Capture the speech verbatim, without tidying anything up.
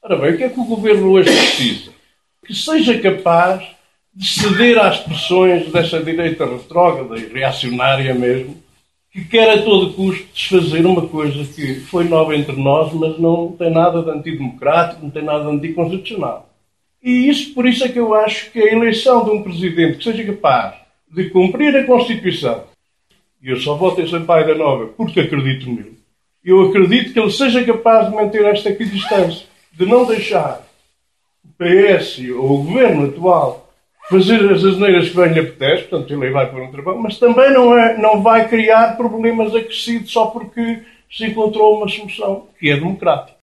Ora bem, o que é que o Governo hoje precisa? Que seja capaz de ceder às pressões dessa direita retrógrada e reacionária mesmo, que quer a todo custo desfazer uma coisa que foi nova entre nós, mas não tem nada de antidemocrático, não tem nada de anticonstitucional. E isso, por isso é que eu acho que a eleição de um presidente que seja capaz de cumprir a Constituição, e eu só voto em Sampaio da Nova porque acredito nele, eu acredito que ele seja capaz de manter esta equidistância, de não deixar o P S ou o Governo atual fazer as asneiras que bem lhe apetece, portanto ele vai para um trabalho, mas também não, é, não vai criar problemas acrescidos só porque se encontrou uma solução que é democrática.